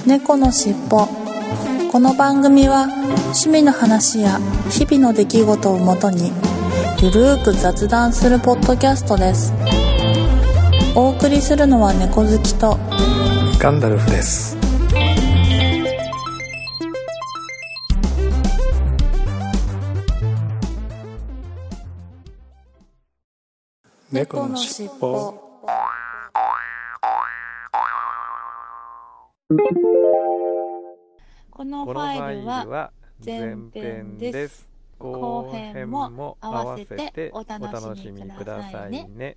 猫のしっぽ。この番組は趣味の話や日々の出来事をもとにゆるーく雑談するポッドキャストです。お送りするのは猫好きとガンダルフです。猫のしっぽ。 このファイルは前編です。後編も合わせてお楽しみくださいね。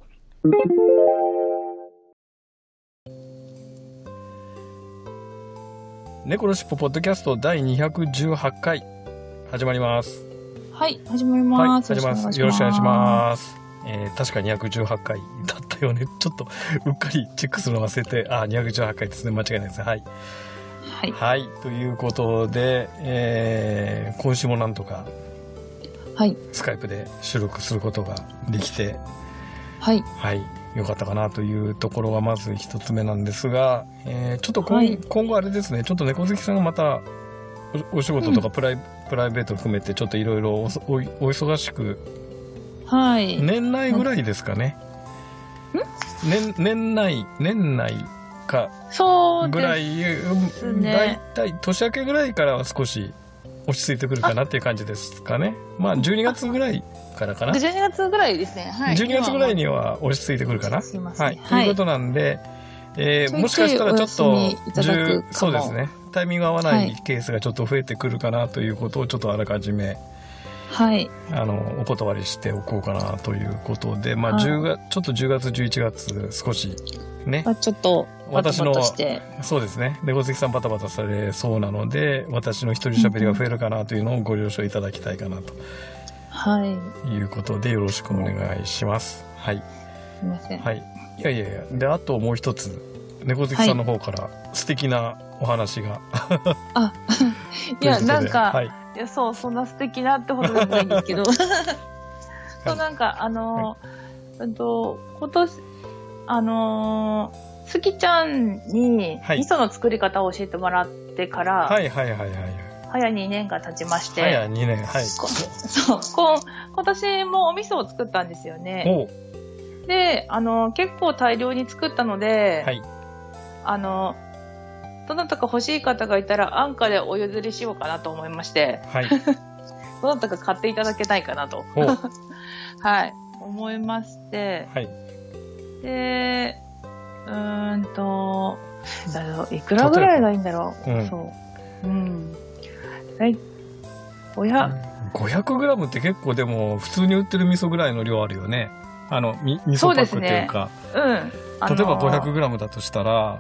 猫のしっぽポッドキャスト第218回始まります。 はい、始まります。 よろしくお願いします。確か218回だったよね。ちょっとうっかりチェックするの忘れて、218回ですね。間違いないですね。はい、ということで、今週もなんとかスカイプで収録することができて、よかったかなというところがまず一つ目なんですが、ちょっと今後あれですね、ちょっと猫好きさんがまたお仕事とかプライベート含めてちょっといろいろお忙しく、年内ぐらいですかね。年内かぐらい、だいたい年明けぐらいからは少し落ち着いてくるかなっていう感じですかね。12月ぐらいからかな。 12月ぐらいですね。 12月ぐらいには落ち着いてくるかな。ということなんで、もしかしたらちょっとそうですね、タイミング合わないケースがちょっと増えてくるかなということをちょっとあらかじめお断りしておこうかなということで、ちょっと10月11月少しね、 ちょっとバタバタして、 そうですね、猫好きさんバタバタされそうなので、私の一人喋りが増えるかなというのをご了承いただきたいかなと、いうことでよろしくお願いします。 すいません。 いやで、あともう一つ猫好きさんの方から素敵なお話が、 いやなんか、いやそんな素敵なってほどじゃないんですけどそうなんか今年すきちゃんに味噌の作り方を教えてもらってから、早2年が経ちまして、 早2年、 今年もお味噌を作ったんですよね。で、結構大量に作ったので、どなたか欲しい方がいたら安価でお譲りしようかなと思いまして、どなたか買っていただけないかなと思いまして、で、いくらぐらいがいいんだろう。 500g って結構でも普通に売ってる味噌ぐらいの量あるよね。味噌パックっていうか、例えば 500g だとしたら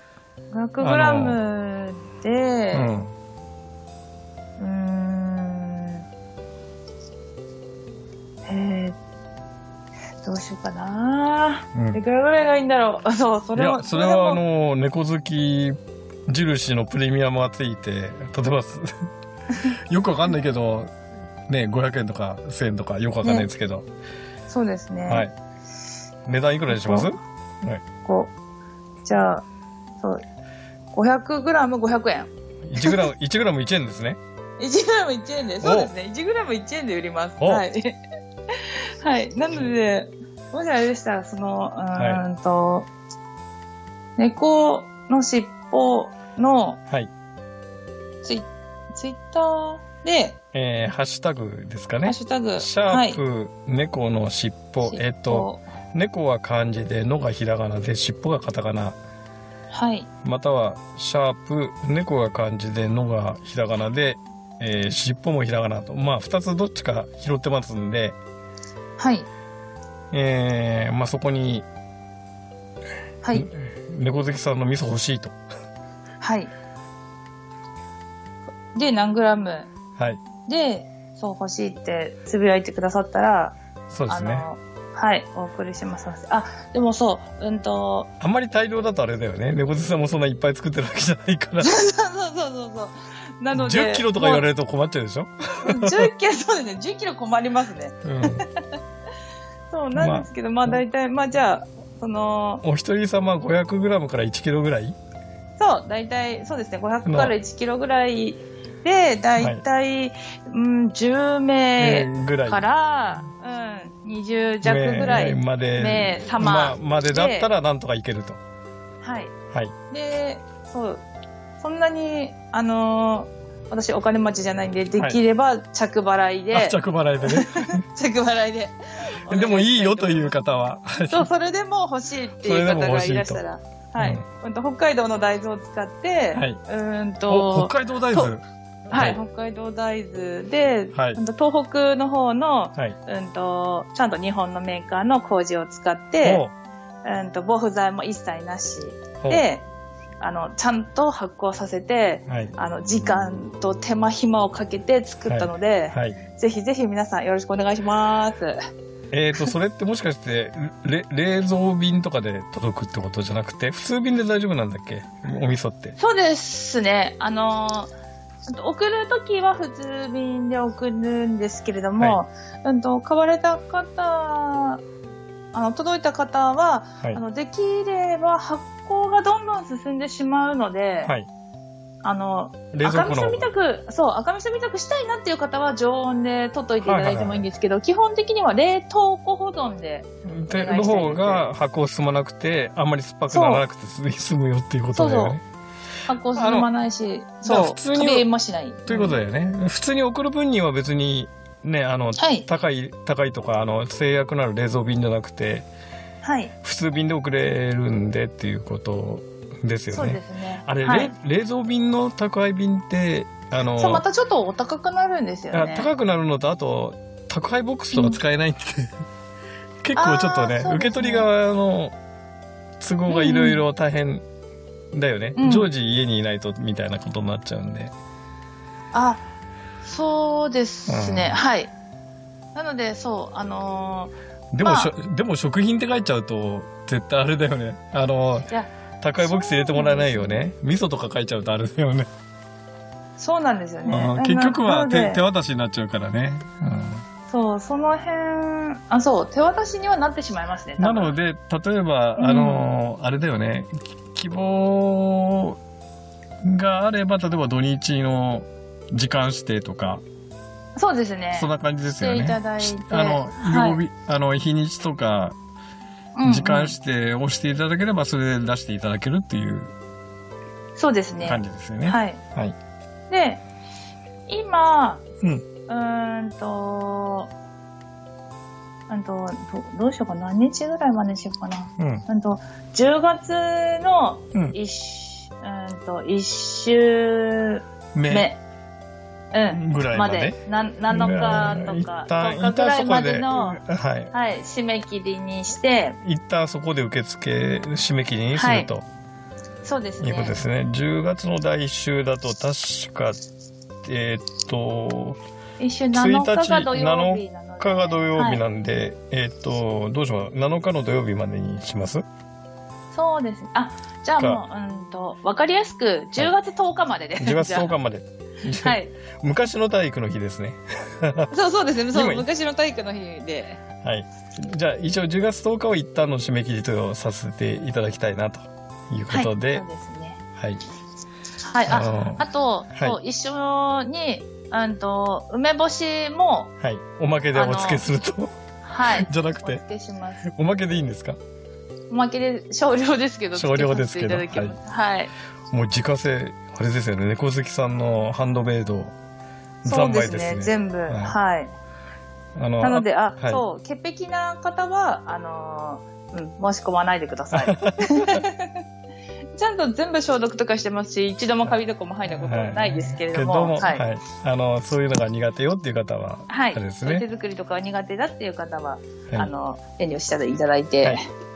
500g で、どうしようかな、いくらぐらいがいいんだろう。それは猫好き印のプレミアムがついて、例えばよくわかんないけどね、500円とか1000円とかよくわかんないですけど、 そうですね、 値段いくらにします？ じゃあ500g500 円。 1g1 円ですね。 1g1 円で、そうですね。1g1 円で売ります。なので、もしあれでしたら、猫のしっぽの、ツイッターで、 ハッシュタグですかね。 ハッシュタグ。 シャープ、猫のしっぽ。猫は漢字で、のがひらがなで、しっぽがカタカナ。または、シャープ、猫が漢字で、のがひらがなで、しっぽもひらがなと。2つどっちか拾ってますんで、そこに、猫好きさんの味噌欲しいと。で、何グラム。で、欲しいってつぶやいてくださったら、 そうですね。 お送りします。でもあんまり大量だとあれだよね。猫好きさんもそんないっぱい作ってるわけじゃないから。なので。10キロとか言われると困っちゃうでしょ 10キロ、そうですね。10キロ困りますね。そうなんですけど、大体、じゃあ、 お一人様 500g から1キロぐらい？ そう、大体、そうですね、500から1キロぐらいで、大体、10名から、20弱ぐらいまでだったらなんとかいけると。 はい。 はい。 で、そう、そんなに、私お金持ちじゃないんで、できれば着払いで。 着払いでね。 着払いで。 でもいいよという方は。 そう、それでも欲しいっていう方がいらしたら。はい。北海道の大豆を使って、 北海道大豆はい、北海道大豆で、東北の方の、ちゃんと日本のメーカーの麹を使って、防腐剤も一切なしで、ちゃんと発酵させて、時間と手間暇をかけて作ったので、ぜひぜひ皆さんよろしくお願いします。 それってもしかして冷蔵便とかで届くってことじゃなくて、普通便で大丈夫なんだっけ、お味噌って。 そうですね。送るときは普通便で送るんですけれども、買われた方、届いた方は、できれば発酵がどんどん進んでしまうので、赤味噌みたくしたいなっていう方は常温で取っといていただいてもいいんですけど、基本的には冷凍庫保存での方が発酵進まなくて、あんまり酸っぱくならなくて済むよっていうことだよね。 発酵進まないし、普通に加もしない。 ということだよね。普通に送る分には別にね、高いとか制約のある冷蔵便じゃなくて、普通便で送れるんでっていうことですよね。 そうですね。 あれ、冷蔵便の宅配便ってそう、またちょっとお高くなるんですよね。 高くなるのと、あと宅配ボックスとか使えないって、結構ちょっとね、受け取り側の都合がいろいろ大変だよね。常時家にいないとみたいなことになっちゃうんで。 そうですね。はい。なので、そう、 でも食品って書いちゃうと絶対あれだよね。宅配ボックス入れてもらえないよね。味噌とか書いちゃうとあれだよね。 そうなんですよね。 結局は手渡しになっちゃうからね。 そう、その辺、そう、手渡しにはなってしまいますね。 なので、例えば、あれだよね。希望があれば、例えば土日の時間指定とか。 そうですね。 そんな感じですよね。 していただいて。 日にちとか、時間指定をしていただければ、それで出していただけるっていう。 そうですね。 感じですよね。 はい。で、今、どうしようかな。何日ぐらいまでしようかな。10月の1週目。 ぐらいまで。 7日とか、10日ぐらいまでの、締め切りにして。 一旦そこで受付締め切りにすると。 そうですね。 いうことですね。10月の第1週だと確か、 1週7日が土曜日なので。 7日が土曜日なんで、どうしようかな。7日の土曜日までにします？ そうですね。じゃあもう、わかりやすく、10月10日までで。 10月10日まで。 はい。 昔の体育の日ですね。 そうですね。そう、昔の体育の日で。 はい。じゃあ、一応10月10日を一旦の締め切りとさせていただきたいなということで。 そうですね。 はい。 はい。あと、そう、一緒に、梅干しも。 はい。おまけでお付けすると。 はい。 じゃなくて。 お付けします。 おまけでいいんですか？ おまけで、少量ですけど。 少量ですけど。はい。もう自家製、あれですよね。猫好きさんのハンドメイド。 そうですね。全部。はい。なので、そう、潔癖な方は、申し込まないでください。ちゃんと全部消毒とかしてますし、一度もカビとかも入ったことないですけれども。 はい。そういうのが苦手よっていう方は、 はい。ですね。手作りとか苦手だっていう方は、遠慮していただいて。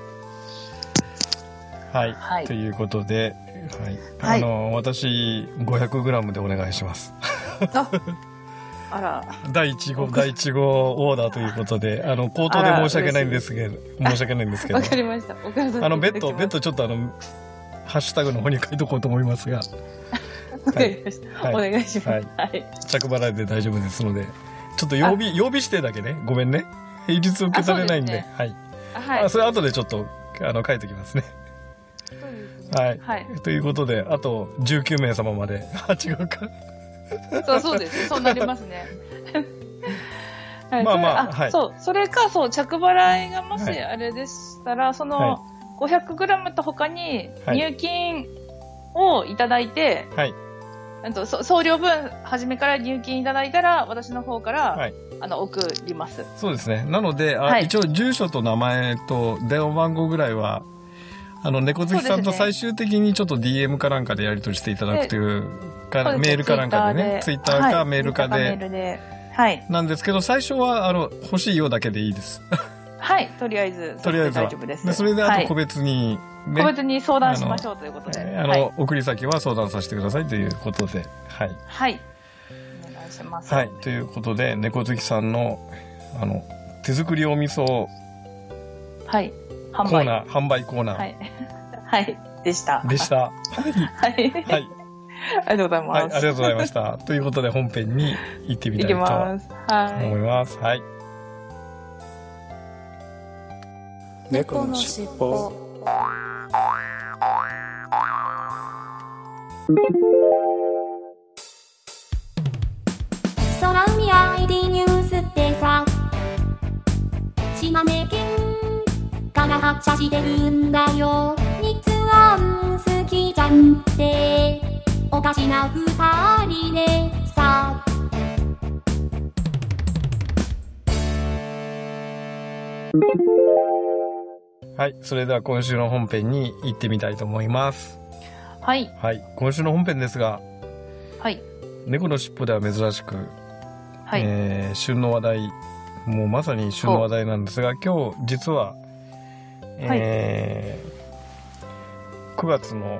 はい。ということで、はい。私、500g でお願いします。 あら。 第1号オーダーということで、口頭で申し訳ないんですけど。 わかりました。お母さん。 別途ちょっとハッシュタグの方に書いとこうと思いますが。 わかりました。お願いします。はい。 着払いで大丈夫ですので、ちょっと曜日指定だけね、ごめんね。平日受け取れないんで、はい。それ後でちょっと、書いときますね。 はい。はい。ということで、あと19名様まで。違うか。 そうですね。そうなりますね。 はい、まあまあ、はい。 そう。それか、そう、着払いがもしあれでしたら、その、500g と他に入金をいただいて、はい。送料分、初めから入金いただいたら、私の方から、はい、送ります。 そうですね。なので、一応、住所と名前と電話番号ぐらいは、猫好きさんと最終的にちょっと DM かなんかでやり取りしていただくというか、メールかなんかでね、ツイッターかメールかで、はい。なんですけど、最初は、欲しいよだけでいいです。 はい、とりあえず大丈夫です。 それで、あと個別に、 個別に相談しましょうということで。 送り先は相談させてくださいということで、はい。 はい。お願いします。 はい、ということで、猫好きさんの、手作りお味噌、 はい。 販売コーナー。 はい。はい。でした。 はい。はい。 ありがとうございます。はい。ありがとうございました。ということで、本編に行ってみたいと思います。はい。 猫のしっぽ。 空海 ID ニュースってさ、島根県から発車してるんだよ。日安好きじゃんっておかしな二人でさ。 はい、それでは今週の本編に行ってみたいと思います。 はい。 はい、今週の本編ですが、 はい。 猫のしっぽでは珍しく、はい。旬の話題、もうまさに旬の話題なんですが、今日実は、9月の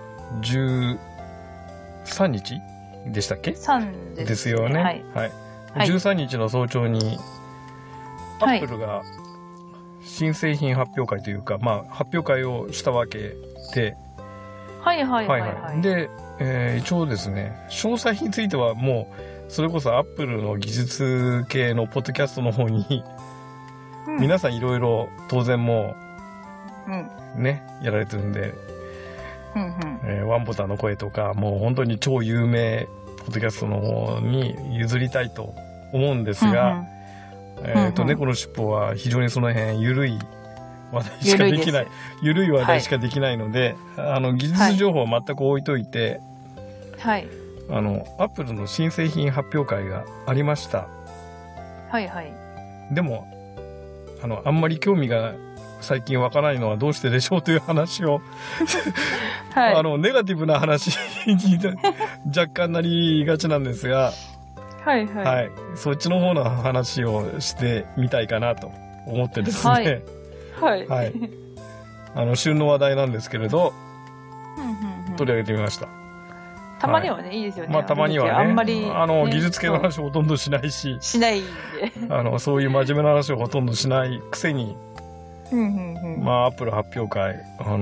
13日でしたっけ ？3 ですよね。はい。はい、13日の早朝に、アップルが新製品発表会というか、まあ、発表会をしたわけで、で、一応ですね、詳細についてはもう、それこそアップルの技術系のポッドキャストの方に、皆さんいろいろ当然もう、ね、やられてるんで、ワンボタンの声とか、もう本当に超有名ポッドキャストの方に譲りたいと思うんですが、猫のしっぽは非常にその辺緩い話題しかできない、緩い話題しかできないので、技術情報は全く置いといて、 はい。 アップルの新製品発表会がありました。 はいはい。 でも、あんまり興味が最近わからないのはどうしてでしょうという話を、はい、ネガティブな話に若干なりがちなんですが、 はいはい。はい。 そっちの方の話をしてみたいかなと思ってですね。 はい。 はい。旬の話題なんですけれど、取り上げてみました。 たまにはね、いいですよね。 まあ、たまにはね。 あんまり、 技術系の話をほとんどしないし。 しないんで。 そういう真面目な話をほとんどしないくせに、まあ、アップル発表会、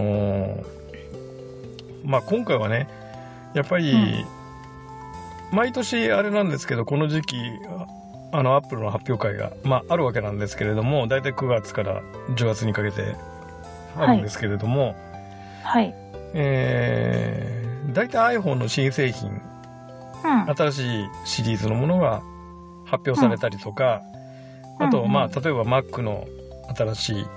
まあ、今回はね、やっぱり、毎年あれなんですけど、この時期、アップルの発表会が、まあ、あるわけなんですけれども、だいたい9月から10月にかけてあるんですけれども、 はい。 だいたい iPhone の新製品、新しいシリーズのものが発表されたりとか、あと、まあ、例えば Mac の新しい、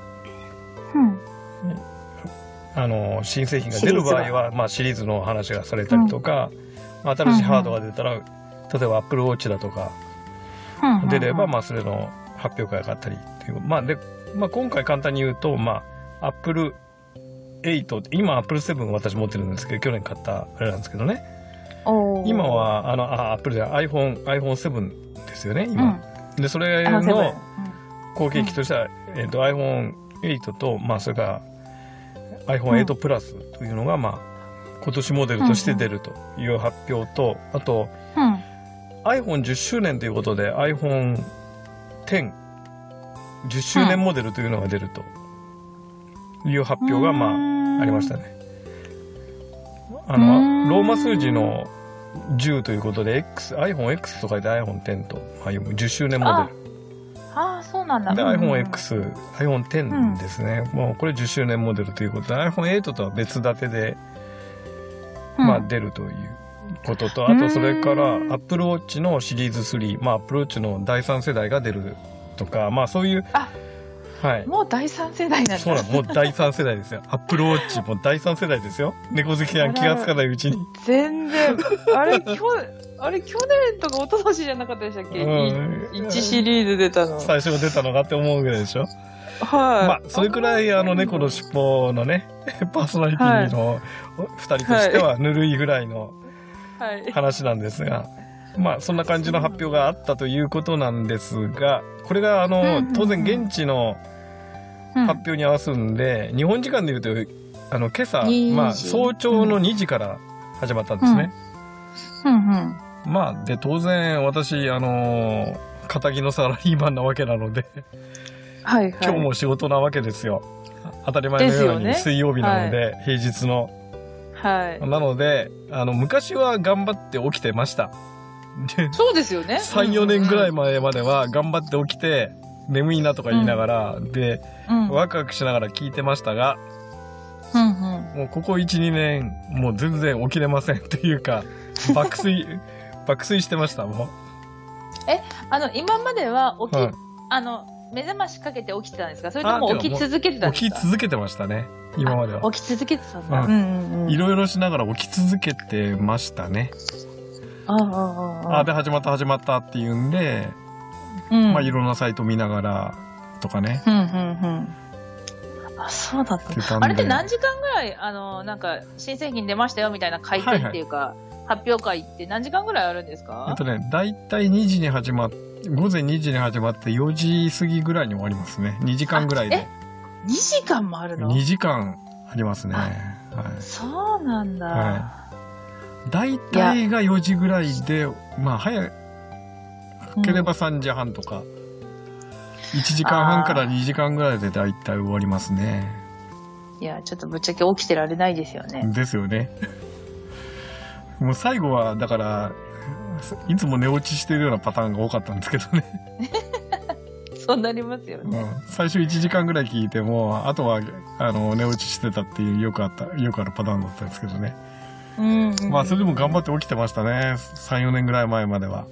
新製品が出る場合は、まあ、シリーズの話がされたりとか、新しいハードが出たら、例えば Apple Watch だとか、出れば、まあ、それの発表会があったりっていう。まあ、で、まあ、今回簡単に言うと、まあ、Apple 8、今 Apple 7私持ってるんですけど、去年買ったあれなんですけどね。今は、Apple で iPhone 7ですよね、今。で、それの後継機としては、iPhone 8と、まあ、それから iPhone 8 プラスというのが、まあ、今年モデルとして出るという発表と、あと、iPhone 10周年ということで iPhone 10、10周年モデルというのが出るという発表が、まあ、ありましたね。ローマ数字の10ということで、iPhone X と書いて iPhone 10と、10周年モデル。 そうそうなんだ。 で、iPhone X、iPhone X ですね。もうこれ10周年モデルということで、iPhone 8とは別立てで、まあ出るということと、あとそれから Apple Watch のシリーズ3、まあ Apple Watch の第3世代が出るとか、まあそういう、 はい。もう第3世代なんだ。 そうなの、もう第3世代ですよ。Apple Watch も第3世代ですよ。猫好きは気がつかないうちに。 全然。あれ、去年とか一昨年じゃなかったでしたっけ、1シリーズ出たの。 最初出たのかって思うぐらいでしょ。 はい。 まあ、それくらい猫の尻尾のね、パーソナリティの2人としてはぬるいぐらいの話なんですが、まあ、そんな感じの発表があったということなんですが、これが当然現地の発表に合わすんで、日本時間でいうと、今朝、まあ、早朝の2時から始まったんですね。まあ、で、当然、私、仇のサラリーマンなわけなので、今日も仕事なわけですよ。当たり前のように水曜日なので、平日の。なので、昔は頑張って起きてました。 そうですよね。 3、4年ぐらい前までは頑張って起きて、眠いなとか言いながら、で、ワクワクしながら聞いてましたが、もうここ1、2年、もう全然起きれませんというか、爆睡してました、もう。 今までは目覚ましかけて起きてたんですか？それとも起き続けてたんですか？ 起き続けてましたね、今までは。 起き続けてたんだ。 いろいろしながら起き続けてましたね。で、始まったっていうんで、まあいろんなサイト見ながらとかね。 そうだった。あれって何時間ぐらい、なんか、新製品出ましたよみたいな回転っていうか、発表会って何時間ぐらいあるんですか？ だいたい2時に午前2時に始まって4時過ぎぐらいに終わりますね。2時間ぐらいで。 2時間もあるの？ 2 時間ありますね。 そうなんだ。 だいたいが4時ぐらいで、まあ早ければ3時半とか、1時間半から2時間ぐらいでだいたい終わりますね。 いや、ちょっとぶっちゃけ起きてられないですよね。 ですよね。もう最後は、だから、いつも寝落ちしてるようなパターンが多かったんですけどね。 そうなりますよね。 最初1時間ぐらい聞いても、あとは寝落ちしてたっていうよくあるパターンだったんですけどね。まあそれでも頑張って起きてましたね。3、4年ぐらい前までは。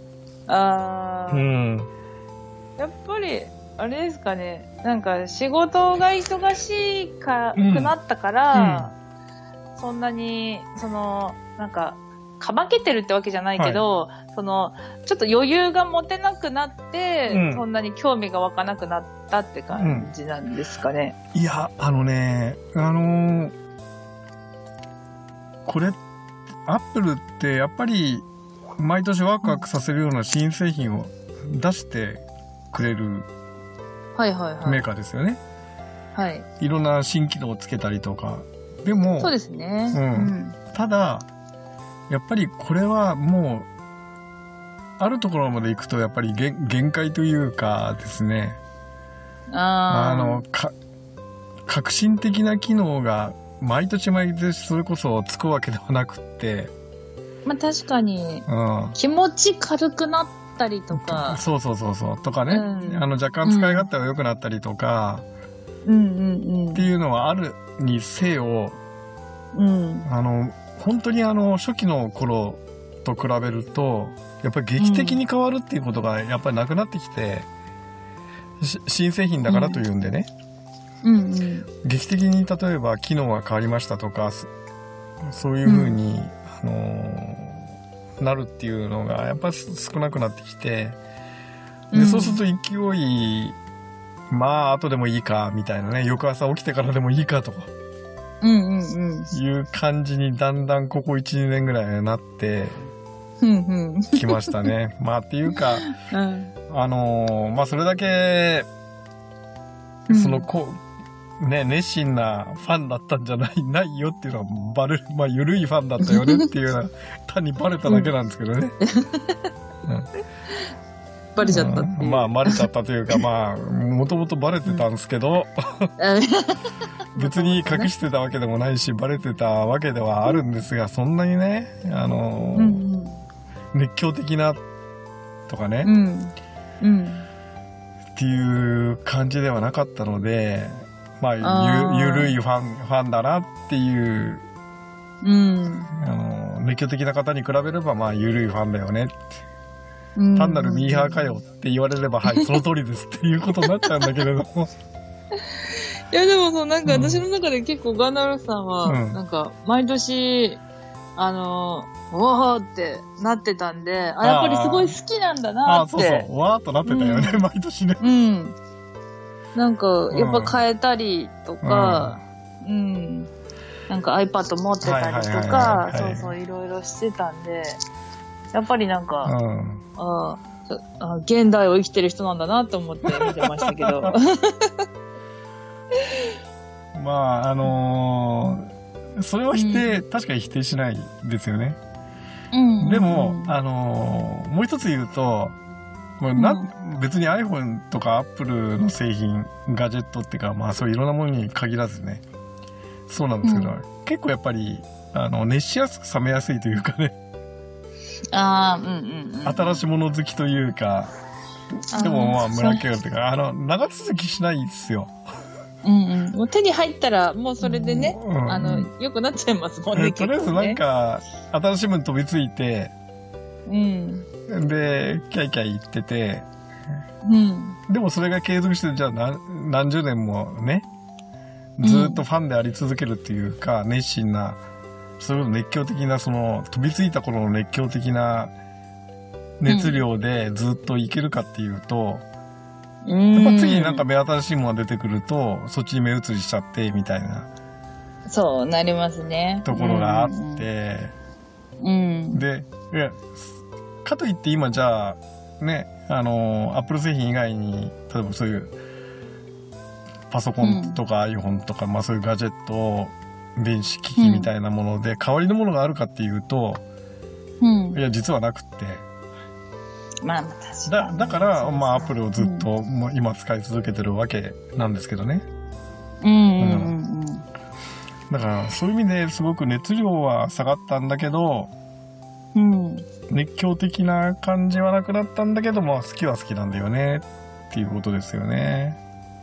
やっぱりあれですかね。なんか仕事が忙しくなったから、そんなになんかかまけてるってわけじゃないけど、ちょっと余裕が持てなくなって、そんなに興味が湧かなくなったって感じなんですかね。 いや、これ、アップルってやっぱり毎年ワクワクさせるような新製品を出してくれるメーカーですよね。いろんな新機能をつけたりとか。でも、 そうですね。 ただ、やっぱりこれはもう、あるところまで行くとやっぱり限界というかですね。革新的な機能が毎年それこそつくわけではなくって、 まあ確かに、気持ち軽くなったりとか。そうとかね、若干使い勝手が良くなったりとか、っていうのはあるにせよ、本当に初期の頃と比べると、やっぱり劇的に変わるっていうことがやっぱりなくなってきて、新製品だからというんでね、劇的に例えば機能が変わりましたとか、そういう風に、なるっていうのがやっぱ少なくなってきて、でそうすると勢い、まあ後でもいいかみたいなね、翌朝起きてからでもいいかとか、いう感じにだんだんここ 1,2 年ぐらいになってきましたね。まあっていうか、まあそれだけ熱心なファンだったんじゃないよっていうのはまあ緩いファンだったよねっていうのは単にバレただけなんですけどね。 バレちゃったっていう。 まあバレちゃったというか、まあもともとバレてたんですけど、別に隠してたわけでもないしバレてたわけではあるんですが、そんなにね、熱狂的なとかね、 っていう感じではなかったので、まあ、ゆるいファンだなっていう、熱狂的な方に比べれば、まあ、ゆるいファンだよねって。単なるミーハーかよって言われれば、はい、その通りですっていうことになっちゃうんだけれども。 いや、でもそう、なんか私の中で結構ガンダルフさんは、なんか、毎年、おーってなってたんで、やっぱりすごい好きなんだなって。 そうそう、わーっとなってたよね、毎年ね。 なんか、やっぱ変えたりとか、なんか iPad 持ってたりとか、そうそう、いろいろしてたんで、やっぱりなんか、現代を生きてる人なんだなと思って見てましたけど。 まあ、それは確かに否定しないですよね。でも、もう一つ言うと、別に iPhone とか Apple の製品、ガジェットっていうか、まあそういろんなものに限らずね、そうなんですけど、結構やっぱり、熱しやすく冷めやすいというかね。新しいもの好きというか、でもまあ村家っていうか、長続きしないですよ。 もう手に入ったら、もうそれでね、良くなっちゃいますもんね。 とりあえずなんか、新しいもの飛びついて、で、キャイキャイ言ってて、でもそれが継続して、じゃあ何十年もね、ずっとファンであり続けるっていうか、熱心な、それを熱狂的な、その、飛びついた頃の熱狂的な熱量でずっといけるかっていうと、やっぱ次になんか目新しいものが出てくると、そっちに目移りしちゃって、みたいな。 そうなりますね。 ところがあって、で、かといって今じゃあ、ね、Apple 製品以外に、例えばそういう、パソコンとか iPhone とか、まあそういうガジェット、電子機器みたいなもので、代わりのものがあるかっていうと、いや、実はなくって。 まあ、確かに。 だから、まあ、アプリをずっと、今使い続けてるわけなんですけどね。だから、そういう意味ですごく熱量は下がったんだけど、熱狂的な感じはなくなったんだけども、好きは好きなんだよね、っていうことですよね。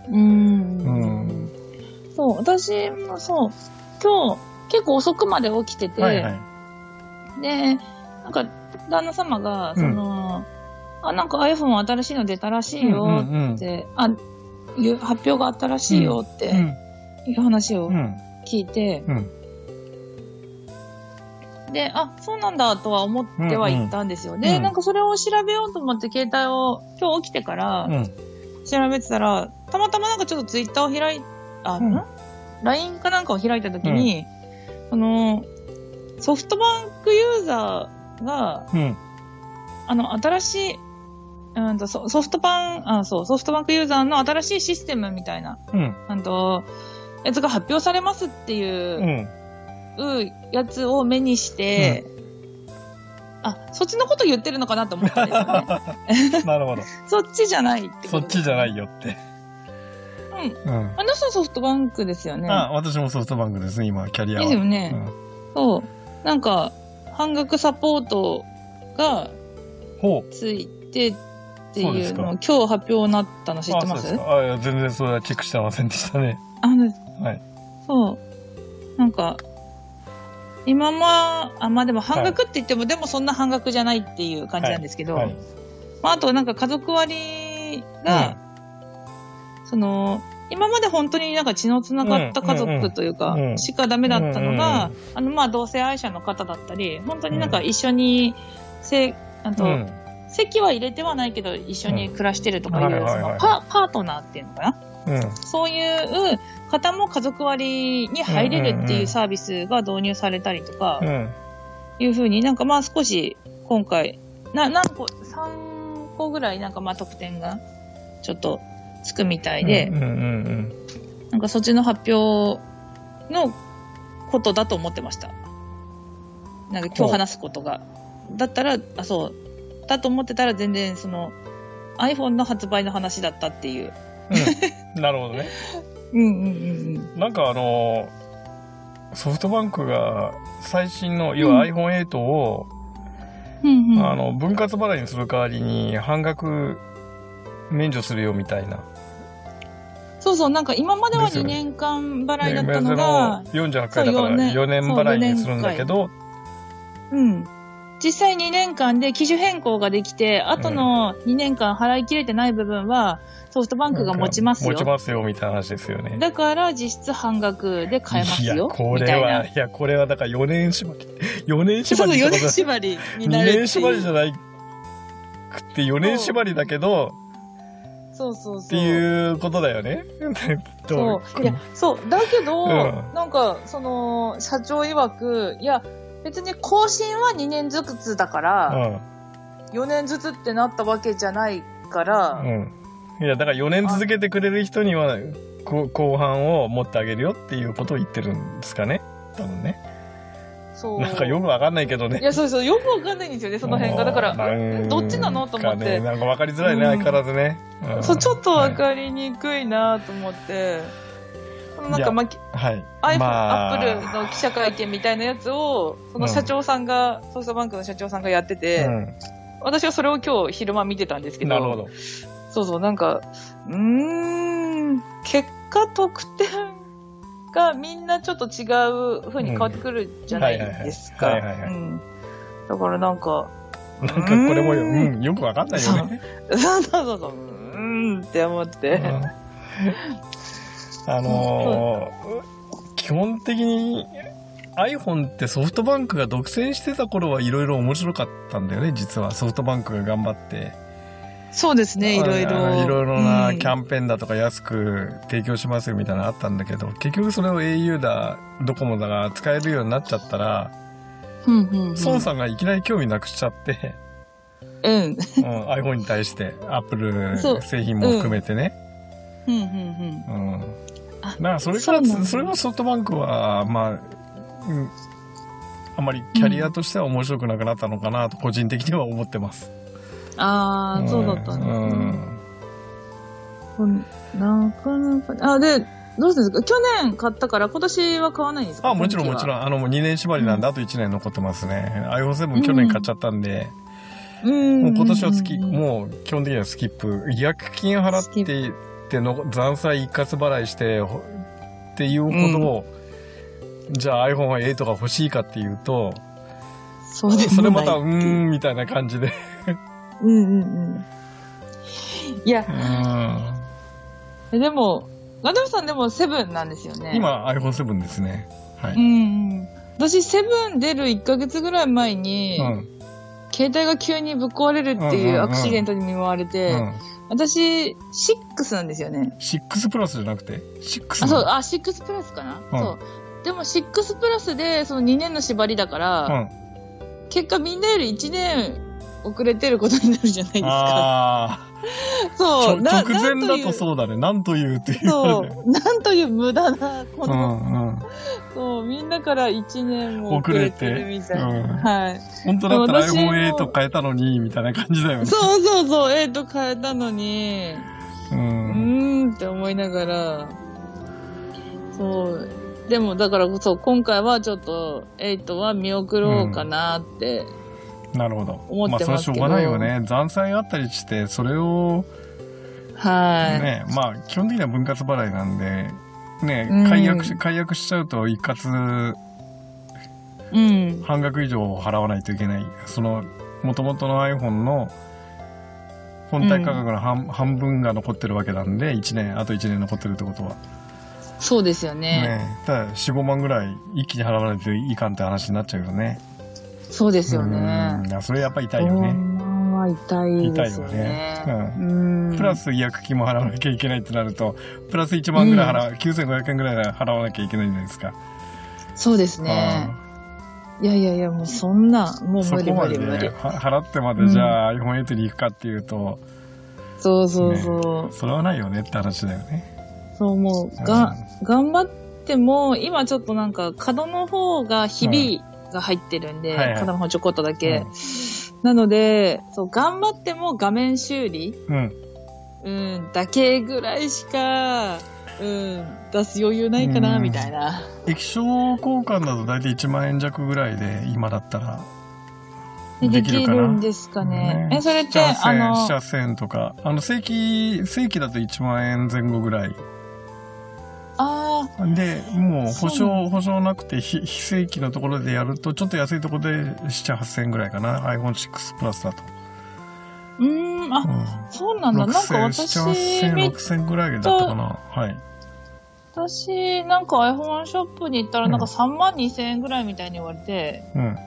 そう、私もそう、今日結構遅くまで起きてて、で、なんか、旦那様が、なんか iPhone 新しいの出たらしいよって、発表があったらしいよっていう話を聞いて、で、そうなんだとは思ってはいったんですよ。で、なんかそれを調べようと思って携帯を今日起きてから調べてたら、たまたまなんかちょっとツイッターを開い、LINE かなんかを開いたときに、ソフトバンクユーザーが、新しい、ソフトバンクユーザーの新しいシステムみたいな、やつが発表されますっていう、やつを目にして、そっちのこと言ってるのかなと思ったんですよね。 なるほど。 そっちじゃないってこと。 そっちじゃないよって。 あなたソフトバンクですよね。 私もソフトバンクですね、今、キャリアは。 ですよね。そう。なんか、半額サポートがついてっていうのを今日発表になったの知ってます？ いや、全然それはチェックしてませんでしたね。はい。 そう。なんか、今まあでも半額って言っても、でもそんな半額じゃないっていう感じなんですけど、あとなんか家族割が、今まで本当になんか血のつながった家族というか、しかダメだったのが、同性愛者の方だったり、本当になんか一緒に、籍は入れてはないけど、一緒に暮らしてるとかいう、パートナーっていうのかな、そういう方も家族割に入れるっていうサービスが導入されたりとか、いうふうになんか少し今回、何個、3個ぐらいなんか特典がちょっとつくみたいで、なんかそっちの発表のことだと思ってました。なんか今日話すことが。だったら、そう。だと思ってたら全然iPhone の発売の話だったっていう。 なるほどね。なんかソフトバンクが最新の、要は iPhone8 を、分割払いにする代わりに半額免除するよみたいな。 そうそう、なんか今までは2年間払いだったのが、 48回だから4年払いにするんだけど、 うん。実際2年間で機種変更ができて、あとの2年間払い切れてない部分は、ソフトバンクが持ちますよ。 持ちますよ、みたいな話ですよね。 だから、実質半額で買えますよ。 これは、だから4年縛り。4年縛り。 そう、4年縛りになる。 2年縛りじゃないくって4年縛りだけど、 そうっていうことだよね。 そう。いや、そう。だけど、なんか、社長曰く、いや、別に更新は2年ずつだから、4年ずつってなったわけじゃないから、 いや、だから4年続けてくれる人には、後半を持ってあげるよっていうことを言ってるんですかね。多分ね。 そう。 なんかよくわかんないけどね。 いや、そう、よくわかんないんですよね、その辺が。だから、どっちなのと思って。 なんかわかりづらいね、相変わらずね。 そう、ちょっとわかりにくいなと思って。なんか、iPhone、Apple の記者会見みたいなやつを、その社長さんが、ソフトバンクの社長さんがやってて、私はそれを今日昼間見てたんですけど、 なるほど。 そう、なんか、結果特典がみんなちょっと違う風に変わってくるじゃないですか。だからなんかこれもよくわかんないよね。 そうって思って。 基本的に iPhone ってソフトバンクが独占してた頃はいろいろ面白かったんだよね、実は。ソフトバンクが頑張って。 そうですね、いろいろなキャンペーンだとか安く提供しますよみたいなのあったんだけど、結局それを au だ、ドコモだが使えるようになっちゃったら、孫さんがいきなり興味なくしちゃって、iPhone に対して、Apple 製品も含めてね。だからそれがソフトバンクは、あまりキャリアとしては面白くなくなったのかなと個人的には思ってます。 そうだったんですね。なかなか、で、どうするんですか？去年買ったから今年は買わないんですか？ もちろん。もう2年縛りなんで、あと1年残ってますね。iPhone7 去年買っちゃったんで、もう今年はもう基本的にはスキップ。違約金払っての残債一括払いしてっていうほど、じゃあ iPhone8 が欲しいかっていうと、それまたみたいな感じで。 いや、でも、ガンダムさんでも7なんですよね。 今 iPhone7 ですね。はい。 私7出る1ヶ月ぐらい前に、携帯が急にぶっ壊れるっていうアクシデントに見舞われて、私、6なんですよね。 6プラスじゃなくて ?6? そう、6プラスかな、そう。でも6プラスでその2年の縛りだから、結果みんなより1年遅れてることになるじゃないですか。そう。 直前だとそうだね。なんというっていう。 そう。なんという無駄な、そう、みんなから1年も遅れてるみたいな。はい。 本当だったら iPhone8 変えたのに、みたいな感じだよね。 そう、8変えたのに、って思いながら、そう。でも、だから、そう、今回はちょっと、8は見送ろうかなって、 なるほど。 思ってますけど。 それはしょうがないよね。残債あったりして、それを、ね、基本的には分割払いなんで、ね、解約しちゃうと一括、半額以上払わないといけない。元々の iPhone の本体価格の半分が残ってるわけなんで、あと1年残ってるってことは。 そうですよね。 ただ4、5万ぐらい一気に払わないといかんって話になっちゃうよね。 そうですよね。 それやっぱ痛いよね。 痛いですよね。 プラス違約金も払わなきゃいけないってなると、プラス1万ぐらい9500円ぐらい払わなきゃいけないじゃないですか。 そうですね。いや、もうそんな、もう無理。 払ってまでじゃあ iPhone8 に行くかっていうと、 そう。 それはないよねって話だよね。 そう、もう、頑張っても、今ちょっとなんか、角の方がひびが入ってるんで、角の方ちょこっとだけ。なので、そう、頑張っても画面修理だけぐらいしか、出す余裕ないかな、みたいな。 液晶交換だと大体1万円弱ぐらいで、今だったら。 できるかな。 できるんですかね。それって、 試写線とか、正規だと1万円前後ぐらい。で、もう保証なくて非正規のところでやると、ちょっと安いところで7、8000円ぐらいかな。iPhone 6 Plus だと。 そうなんだ。なんか私 6000ぐらいだったかな。はい。 私、なんか iPhone ショップに行ったら、なんか3万2000円ぐらいみたいに言われて、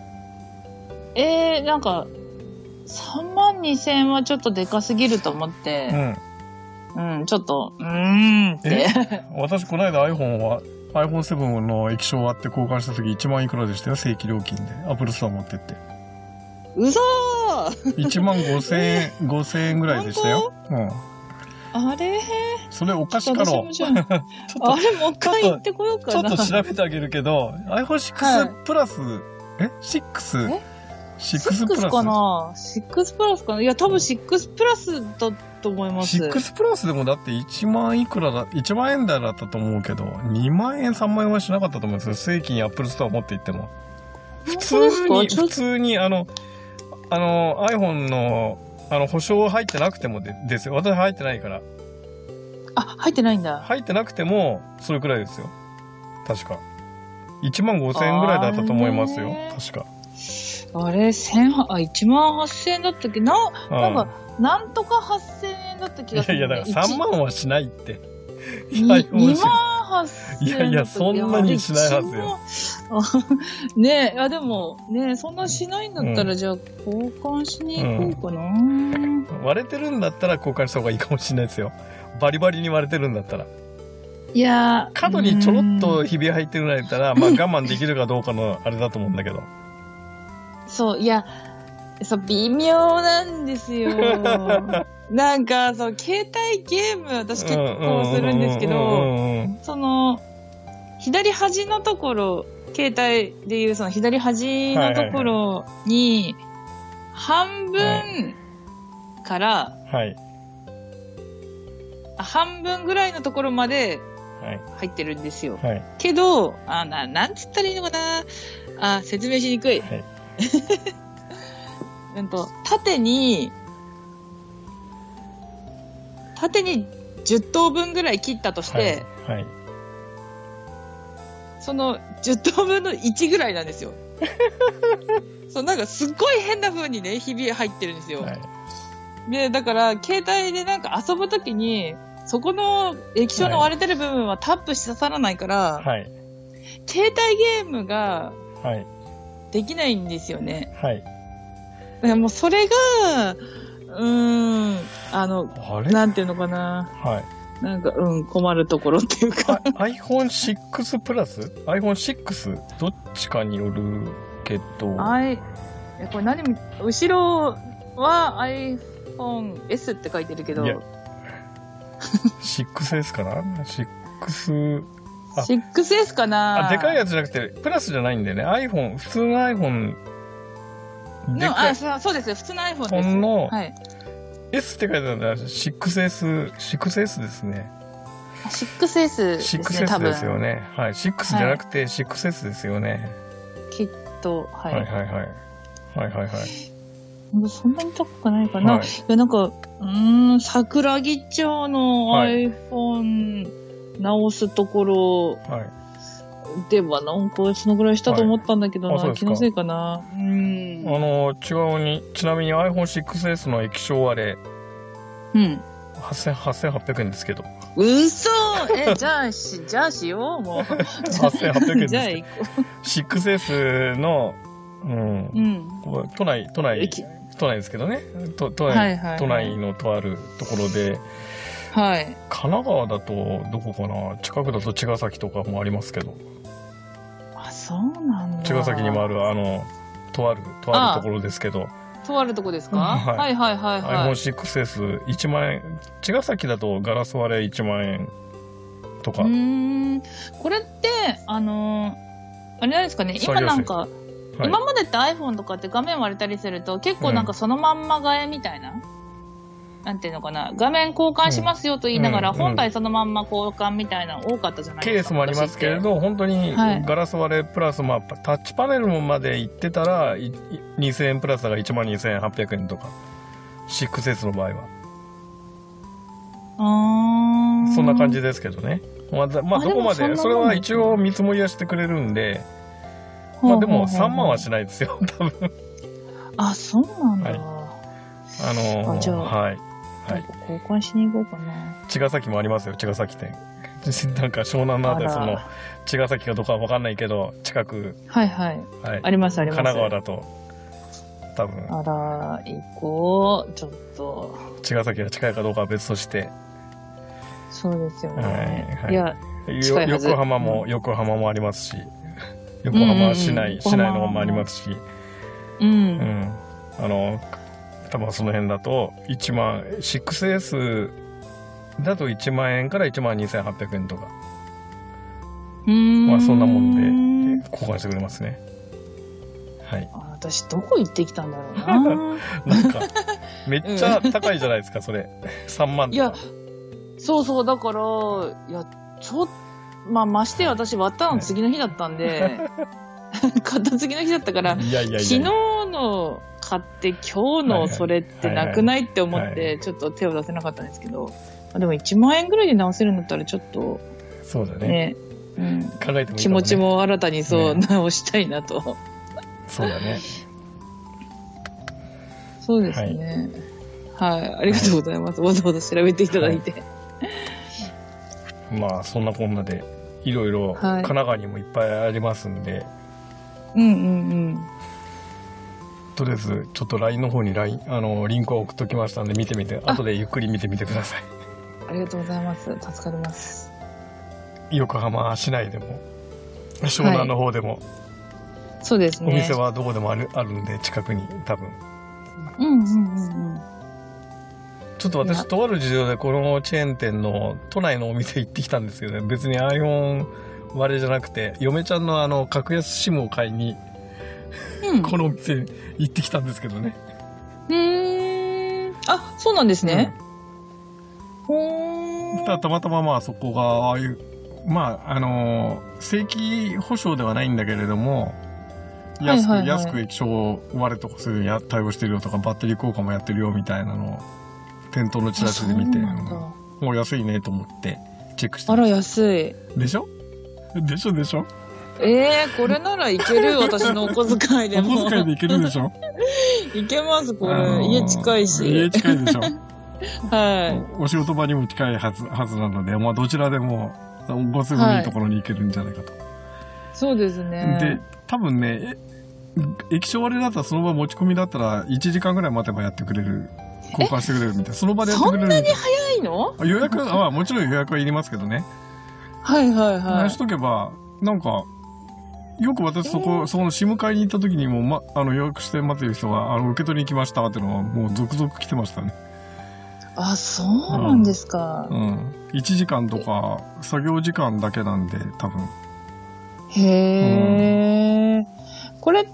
なんか、3万2000円はちょっとでかすぎると思って、ちょっと、って。 私、この間 iPhone7 の液晶割って交換した時1万いくらでしたよ、正規料金で。Apple Store 持ってって。 嘘ー !1 万5000円ぐらいでしたよ。 あれそれおかしかろ。 あれもう一回行ってこようかな。 ちょっと調べてあげるけど、iPhone 6 プラス、6 プラスかな ?6 プラスかないや、多分6プラスだと思います。 6プラスでもだって1万円台だったと思うけど、2万円、3万円はしなかったと思うんですよ。正規に Apple Store 持って行っても。普通にiPhone の、保証入ってなくてもですよ。私入ってないから。 入ってないんだ。 入ってなくても、それくらいですよ。確か。1万5000円ぐらいだったと思いますよ。確か。 あれ、1万8000円だったっけなんか、なんとか8000円だった気がする、 いや、だから3万はしないって。 2万8000円。 いや、そんなにしないはずよ。 ねえ、でも、ねえ、そんなしないんだったら、じゃあ、交換しに行こうかな、 割れてるんだったら交換した方がいいかもしれないですよ。バリバリに割れてるんだったら。 いやー。 角にちょろっとひび入ってるぐらいだったら、まあ我慢できるかどうかのあれだと思うんだけど。 そう、いや、微妙なんですよ。なんか、携帯ゲーム、私結構するんですけど、左端のところ、携帯でいう左端のところに、半分から、半分ぐらいのところまで入ってるんですよ。けど、なんつったらいいのかな、説明しにくい。縦に10等分ぐらい切ったとして、その10等分の1ぐらいなんですよ。なんかすっごい変な風にね、ひび入ってるんですよ。で、だから、携帯でなんか遊ぶときに、そこの液晶の割れてる部分はタップし刺さらないから、携帯ゲームができないんですよね。だからもうそれが、なんていうのかな。なんか、困るところっていうか。 iPhone 6 プラス ?iPhone 6? どっちかによるけど。これ後ろは iPhone S って書いてるけど。 6S かな 6S かなでかいやつじゃなくて、プラスじゃないんだよね。iPhone、普通の iPhone。 そうですよ。普通の iPhone です。 この、S って書いてあるのは 6S ですね。 6S ですね、多分。 6S ですよね。6じゃなくて 6S ですよね。 きっと、そんなに高くないかな。いや、なんか、桜木町の iPhone 直すところでは、なんかそのぐらいしたと思ったんだけどな、気のせいかな。 ちなみに iPhone 6S の液晶割れ、8800円ですけど。 嘘じゃあしよう、もう。 8800円です。じゃあ行こう。6S の、都内ですけどね。都内のとあるところで、神奈川だとどこかな、近くだと茅ヶ崎とかもありますけど。 そうなんだ。 茅ヶ崎にもある、とあるところですけど。 とあるとこですか iPhone 6S、1万円。茅ヶ崎だとガラス割れ1万円とか。 これって、あれなんですかね、今なんか、今までって iPhone とかって画面割れたりすると結構なんかそのまんま替えみたいななんていうのかな、画面交換しますよと言いながら、本体そのまんま交換みたいなの多かったじゃないですか。 ケースもありますけれど、本当にガラス割れプラス、タッチパネルまで行ってたら、2000円プラスだから 12,800 円とか。6S の場合は。そんな感じですけどね。どこまで、それは一応見積もりはしてくれるんで、でも3万はしないですよ、多分。 あ、そうなんだ。じゃあ、 はい。 交換しに行こうかな。 茅ヶ崎もありますよ、茅ヶ崎店。なんか湘南のあたり、茅ヶ崎かどうかは分かんないけど、近く。 はい。あります、あります。 神奈川だと、多分。 行こう、ちょっと。 茅ヶ崎が近いかどうかは別として。 そうですよね。 いや、横浜もありますし、横浜市内のもありますし、多分その辺だと6S だと1万円から12,800円とか、そんなもんで交換してくれますね。はい。 私どこ行ってきたんだろうな。 なんかめっちゃ高いじゃないですか、それ3万とか。 いや、そうだから、ましてや私割ったの次の日だったんで、買った次の日だったから、昨日の買って今日のそれってなくないって思って、ちょっと手を出せなかったんですけど、でも1万円ぐらいで直せるんだったらちょっと、 そうだね。考えてもいいかもね。 気持ちも新たに直したいなと。 そうだね。 そうですね。はい。ありがとうございます。わざわざ調べていただいて。 そんなこんなで、いろいろ神奈川にもいっぱいありますんで。とりあえず、ちょっと LINE の方にリンクを送っときましたんで、見てみて、後でゆっくり見てみてください。 ありがとうございます。助かります。 横浜市内でも、湘南の方でも、 そうですね。 お店はどこでもあるんで、近くに、多分。ちょっと私、とある事情でこのチェーン店の都内のお店行ってきたんですけどね、別に iPhone 割れじゃなくて、嫁ちゃんの格安 SIM を買いに、このお店に行ってきたんですけどね。 あ、そうなんですね。 たまたまそこが、ああいう、正規保証ではないんだけれども、安く液晶割れとかそういうのに対応してるよとか、バッテリー交換もやってるよみたいなのを、店頭のチラシで見て、もう安いねと思ってチェックしてました。 あら、安い。 でしょこれならいける。私のお小遣いでも。 お小遣いでいけるでしょ。 いけます、これ。家近いし。 家近いでしょ。 はい。 お仕事場にも近いはずなので、どちらでもご都合いいところに行けるんじゃないかと。 そうですね。 で、多分ね、液晶割れだったらその場持ち込みだったら1時間ぐらい待てばやってくれる。交換してくれるみたいな。その場でやってくれる。 そんなに早いの？ 予約は、もちろん予約はいりますけどね。しとけば、なんか、よく私その SIM 買いに行った時にも、予約して待ってる人が、受け取りに来ましたっていうのは、もう続々来てましたね。 あ、そうなんですか。 1時間とか、作業時間だけなんで、多分。 これって、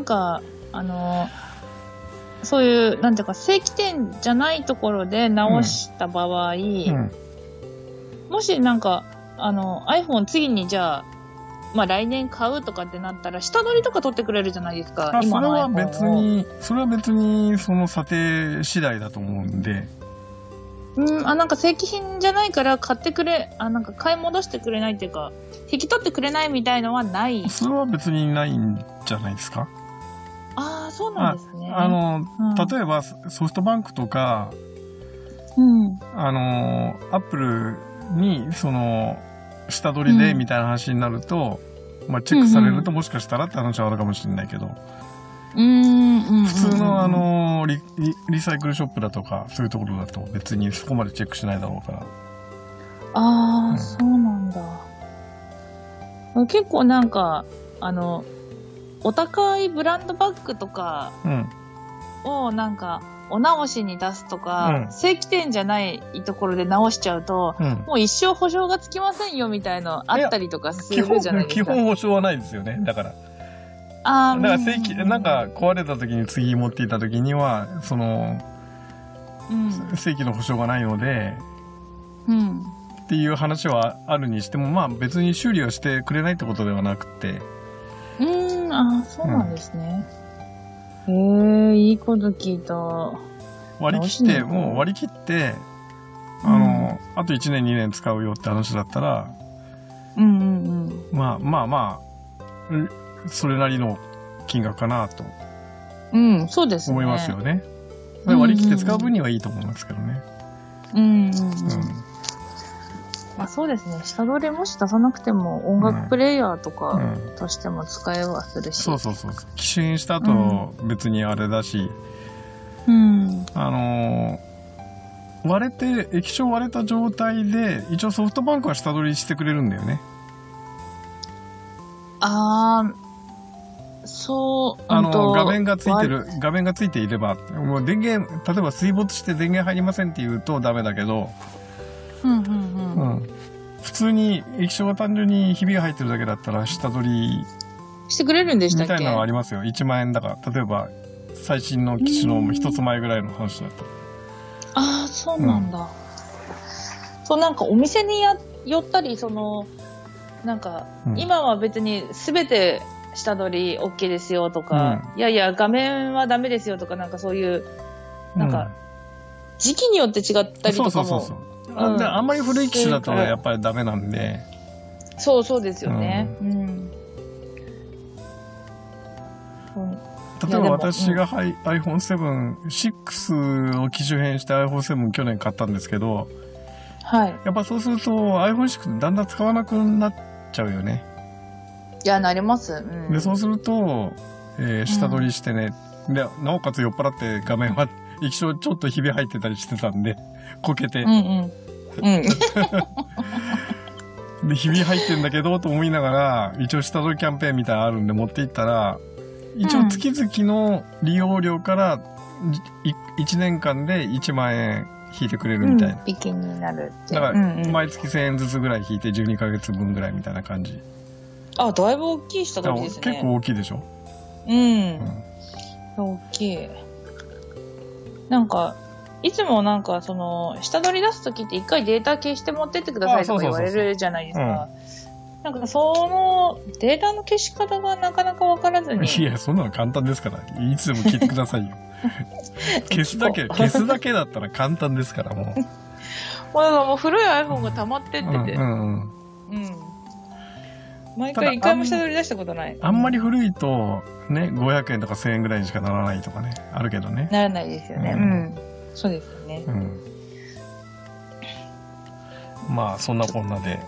そういう、なんていうか、正規店じゃないところで直した場合、もしiPhone 次にじゃあ、来年買うとかってなったら、下取りとか取ってくれるじゃないですか、今の iPhone を。 それは別に、その査定次第だと思うんで。 なんか正規品じゃないから買ってくれ、買い戻してくれないっていうか、引き取ってくれないみたいのはない。 それは別にないんじゃないですか。 ああ、そうなんですね。 例えばソフトバンクとか、アップルに下取りでみたいな話になると、チェックされるともしかしたらって話はあるかもしれないけど、普通のリサイクルショップだとかそういうところだと別にそこまでチェックしないだろうから。 そうなんだ。結構お高いブランドバッグとかをお直しに出すとか、正規店じゃないところで直しちゃうと、もう一生保証がつきませんよみたいのあったりとかするじゃないですか。 基本保証はないですよね。だから正規、壊れた時に次持っていた時には、 正規の保証がないので、っていう話はあるにしても、まあ別に修理をしてくれないってことではなくて。 あ、そうなんですね。いいこと聞いた。 割り切って、もう割り切って、あと1年2年使うよって話だったら、まあ、それなりの金額かなと。 そうですね。 思いますよね。割り切って使う分にはいいと思いますけどね。 まあそうですね。下取りもし出さなくても音楽プレイヤーとかとしても使えはするし。 そう。機種した後別にあれだし、液晶割れた状態で一応ソフトバンクは下取りしてくれるんだよね。 そう。 画面がついていれば、もう電源、例えば水没して電源入りませんって言うとダメだけど、普通に液晶が単純にひびが入ってるだけだったら下取りしてくれるんでしたっけ？ みたいなのありますよ。1万円だから、例えば最新の機種の一つ前ぐらいの話だと。 そうなんだ。そう、なんかお店に寄ったり、なんか、今は別に全て下取り OK ですよとか、いや画面はダメですよとか、なんかそういう、なんか、時期によって違ったりとかも。 あんまり古い機種だとやっぱりダメなんで。 そうですよね。 例えば私がiPhone7、6を機種変して iPhone7 去年買ったんですけど、やっぱそうすると iPhone6 だんだん使わなくなっちゃうよね。 いや、なります。 で、そうすると、下取りしてね、で、なおかつ酔っ払って画面は液晶ちょっとひび入ってたりしてたんで、こけて。で、ひび入ってんだけどと思いながら、一応下取りキャンペーンみたいなのあるんで持っていったら、一応月々の利用料から1年間で1万円引いてくれるみたいな。 引きになるって。 だから、毎月1000円ずつぐらい引いて12ヶ月分ぐらいみたいな感じ。 だいぶ大きい下取りですね。 結構大きいでしょ？ 大きい。なんか、いつもなんか下取り出すときって一回データ消して持ってってくださいとか言われるじゃないですか。なんかそのデータの消し方がなかなか分からずに。 いや、そんなの簡単ですから。いつでも聞いてくださいよ。消すだけだったら簡単ですから、もう。 もう古い iPhone が溜まってってて。毎回一回も下取り出したことない。 あんまり古いと、ね、500円とか1000円ぐらいにしかならないとかね、あるけどね。 ならないですよね。そうですよね。 まあ、そんなこんなで。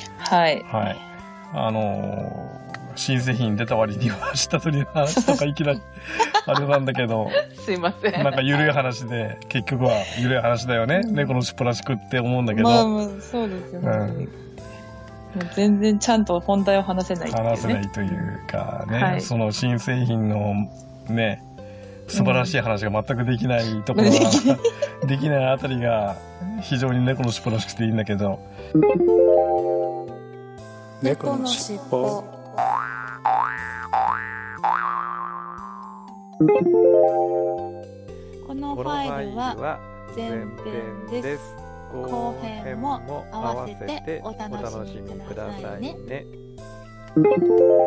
新製品出た割には下取りの話とかいきなりあれなんだけどすいません、 なんか緩い話で結局は緩い話だよね、猫のしっぽらしくって思うんだけど、 そうですよね、もう全然ちゃんと本題を話せないっていうね。 話せないというかね、その新製品のね素晴らしい話が全くできないところが、できないあたりが非常に猫のしっぽらしくていいんだけど、 猫のしっぽ。このファイルは前編です。後編も合わせてお楽しみくださいね。